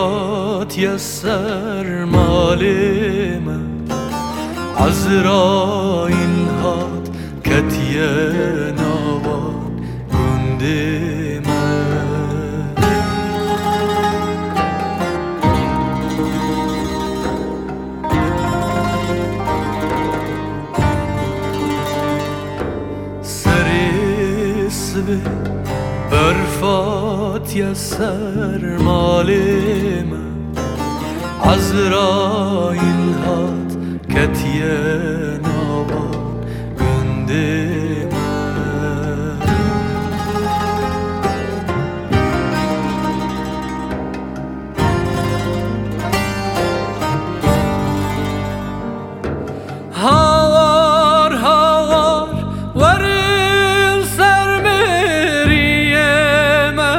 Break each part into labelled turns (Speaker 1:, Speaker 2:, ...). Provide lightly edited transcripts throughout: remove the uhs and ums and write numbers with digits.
Speaker 1: فات يسر مالما عزرائيل هات كتيا نوان گندما سر سبه برفات يسر مالما عزرائيل هات كتيا نوان گندما هاوار هاوار ورل سر مريمه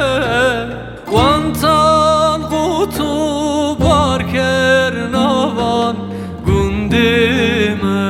Speaker 1: وانتان قوتو بار کرنوان گندما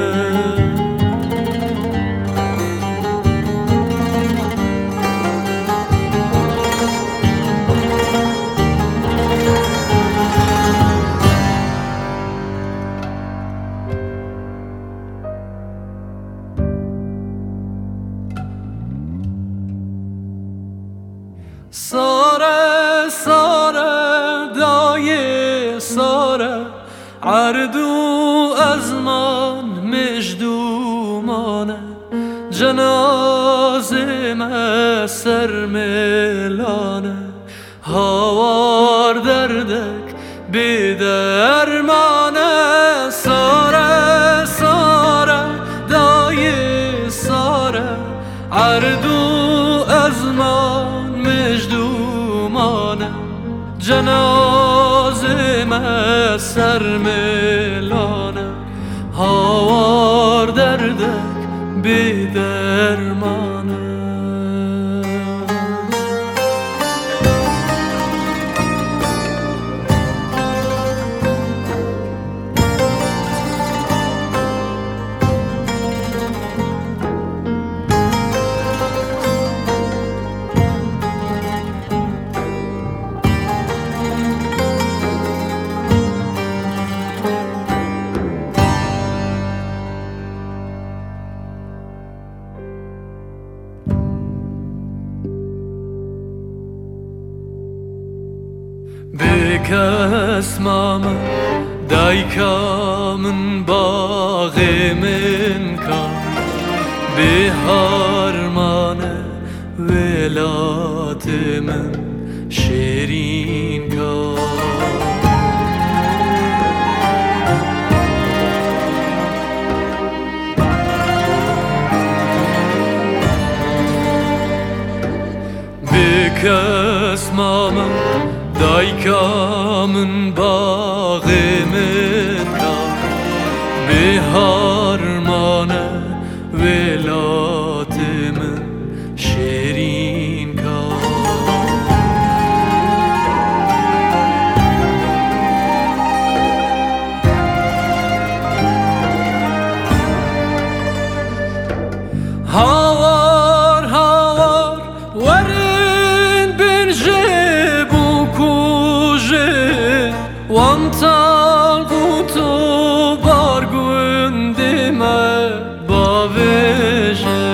Speaker 1: ساره ساره دای ساره عردو از من مجدومانه جنازه سر ملانه هاوار دردک بدرمانه ساره ساره دای ساره عردو از من مجدومانه جنازه سر ملانه هاوار دردک بدرمانه بکس ماما دایکا من باغ من کن به هرمان ولات من شیرین کن بکس ماما دایکا من باغ من کن به هرمان ولات من شیرین کن هاوار هاوار ورن بنجب وانتان قوتو بار گندما باوجه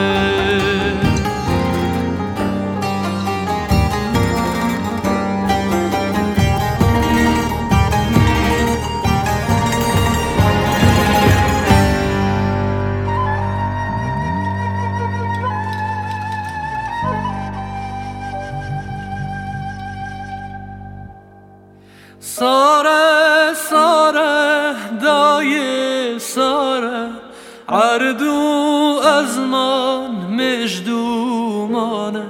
Speaker 1: ساره ساره دای ساره عردو از من مجدومانه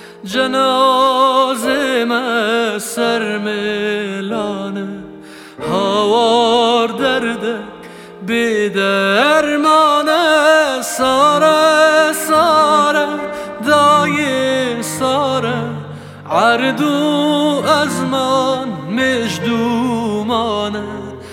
Speaker 1: جنازه سر ملانه هاوار دردک بدرمانه ساره ساره دای ساره عردو از من مجدومانه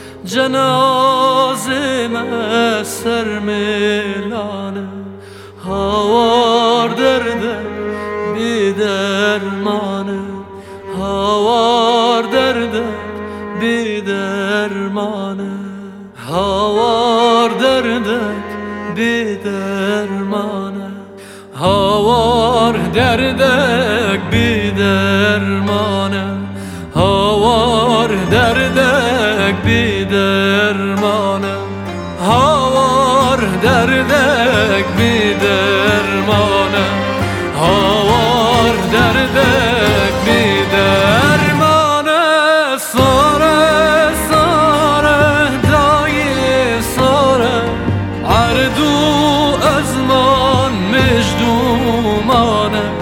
Speaker 1: جنازه سر ملانه هاوار درده بدرمانه هاوار درده بی درمانه هاوار دردک بی درمانه هاوار دردک بی درمانه هاوار دردک بی درمانه هاوار دردک بی درمانه هاوار دردک بی درمانه ساره ساره دایی ساره عردو ازمان مجدومانه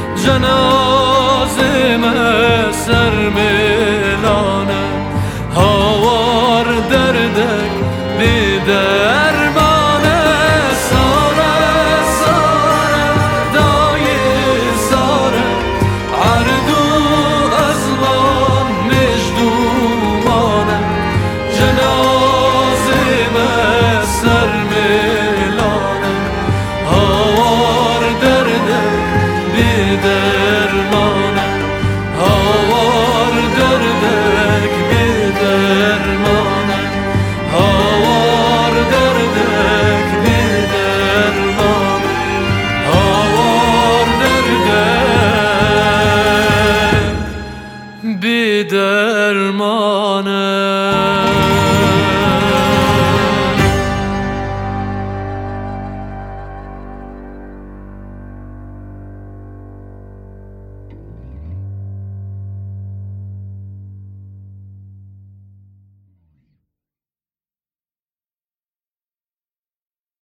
Speaker 1: جنازه سر میلانه هاوار دردک بی درمانه ساره ساره دایی ساره عردو ازمان مجدومانه جنازه سر میلانه هاوار دردک بی درمانه هاوار دردک بی درمانه هاوار دردک بی درمانه هاوار دردک بی درمانه